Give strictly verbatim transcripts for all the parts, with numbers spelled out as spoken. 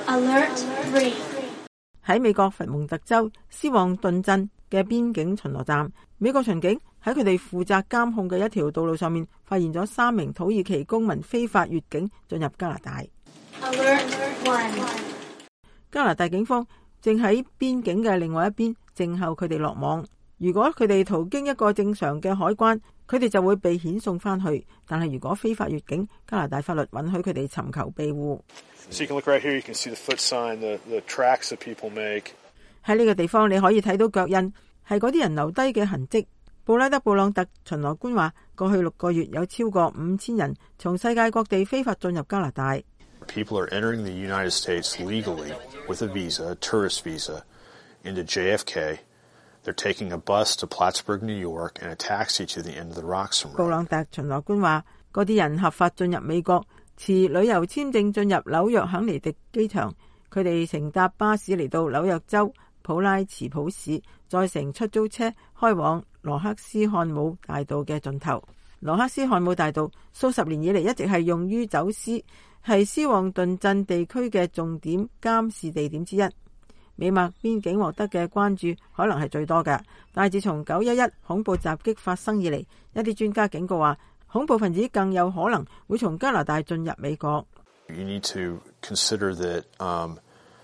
Alert three。 喺美國佛蒙特州斯旺頓鎮嘅邊境巡邏站，美國巡警喺佢哋負責監控嘅一條道路上面，發現咗三名土耳其公民非法越境進入加拿大。 Alert one。 加拿大警方正喺邊境嘅另外一邊靜候佢哋落網。如果佢哋途經一個正常嘅海關，佢哋就會被遣送翻去。但係如果非法越境，加拿大法律允許佢哋尋求庇護。 So you can look right here, you can see the foot sign, the, the tracks that people make. 喺呢個地方你可以睇到腳印，係嗰啲人留低嘅痕跡。布拉德布朗特巡邏官話，過去六個月有超過五千人從世界各地非法進入加拿大。 People are entering the United States legally with a visa, a tourist visa, into J F K. They're taking a bus to Plattsburgh, New York, and a taxi to the end of the Roxham Road. 布朗特巡邏官話，嗰啲人合法進入美國，持旅遊簽證進入紐約肯尼迪機場，佢哋乘搭巴士嚟到紐約州普拉茨普市，再乘出租車開往羅克斯漢姆大道嘅盡頭。羅克斯漢姆大道數十年以嚟一直係用於走私，係斯旺頓鎮地區嘅重點監視地點之一。美墨邊境獲得嘅關注可能係最多嘅，但係自從九一一恐怖襲擊發生以嚟，一啲專家警告話，恐怖分子更有可能會從加拿大進入美國。 You need to consider that um,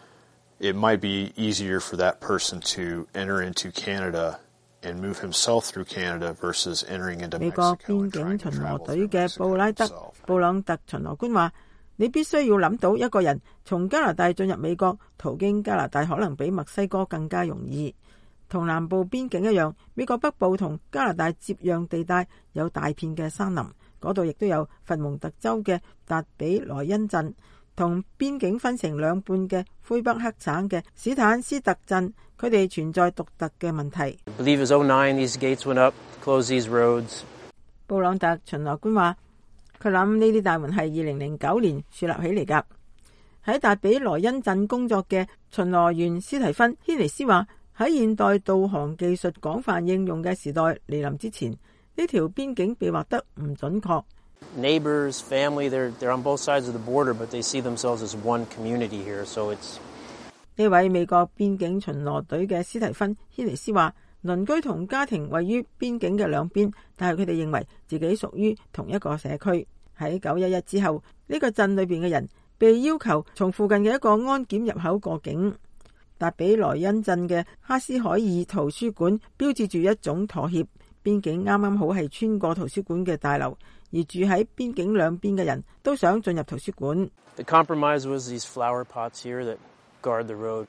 it might be easier for that person to enter into Canada and move himself through Canada versus entering into Mexico. 美國邊境巡邏隊嘅布拉德布朗特巡邏官話，你必須要諗到一個人從加拿大進入美國，途經加拿大可能比墨西哥更加容易。同南部邊境一樣，美國北部同加拿大接壤地帶有大片嘅山林，嗰度亦都有佛蒙特州嘅達比萊恩鎮，同邊境分成兩半嘅魁北克省嘅史坦斯特鎮，佢哋存在獨特嘅問題。 I believe it was oh nine, these gates went up, closed these roads. 布朗特巡邏官話，佢諗呢啲大門係二零零九年樹立起嚟㗎。喺達比萊恩鎮工作嘅巡邏員斯提芬軒尼斯話，喺現代導航技術廣泛應用嘅時代嚟臨之前，呢條邊境被劃得唔準確。 Neighbors, family, they're, they're on both sides of the border, but they see themselves as one community here, so it's... 呢位美國邊境巡邏隊嘅斯提芬軒尼斯話，鄰居同家庭位於邊境嘅兩邊，但係佢哋認為自己屬於同一個社區。喺九一一之後，呢個鎮裏邊嘅人被要求從附近嘅一個安檢入口過境。達比萊恩鎮嘅哈斯海爾圖書館標誌住一種妥協，邊境啱啱好係穿過圖書館嘅大樓，而住喺邊境兩邊嘅人都想進入圖書館。 The compromise was these flower pots here that guard the road.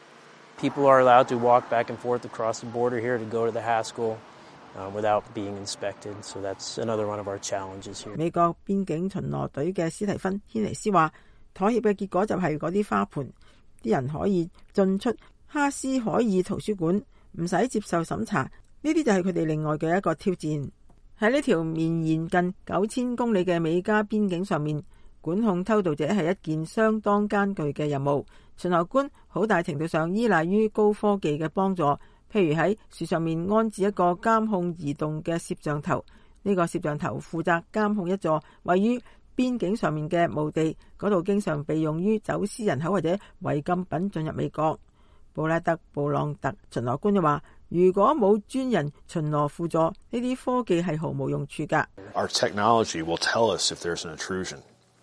People are allowed to walk back and forth across the border here to go to the Haskell uh, without being inspected. So that's another one of our challenges here. 美國邊境巡邏隊嘅斯提芬軒尼斯話，妥協嘅結果就係嗰啲花盆，啲人可以進出哈斯海爾圖書館，唔使接受審查。呢啲就係佢哋另外嘅一個挑戰。喺呢條綿延近九千公里嘅美加邊境上面，管控偷渡者係一件相當艱巨嘅任務。巡邏官好大程度上依賴於高科技嘅幫助，譬如喺樹上面安置一個監控移動嘅攝像頭。呢個攝像頭負責監控一座位於邊境上面嘅墓地，嗰度經常被用於走私人口或者違禁品進入美國。布拉德布朗特巡邏官就話，如果冇專人巡邏輔助，呢啲科技係毫無用處㗎。 Our technology will tell us if there's an intrusion,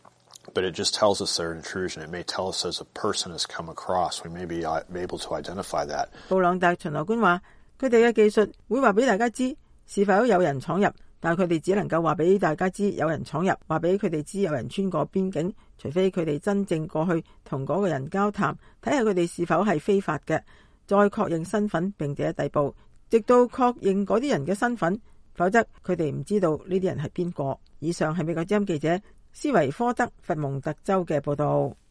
but it just tells us there's an intrusion. It may tell us as a person has come across. We may be able to identify that. 布朗特巡邏官話，佢哋嘅技術會話俾大家知是否有人闖入，但係佢哋只能夠話俾大家知有人闖入，話俾佢哋知有人穿過邊境，除非佢哋真正過去同嗰個人交談，睇下佢哋是否係非法嘅，再確認身份並且逮捕，直到確認嗰啲人嘅身份，否則佢哋唔知道呢啲人係邊個。以上係美國之音記者斯維科德佛蒙特州嘅報道。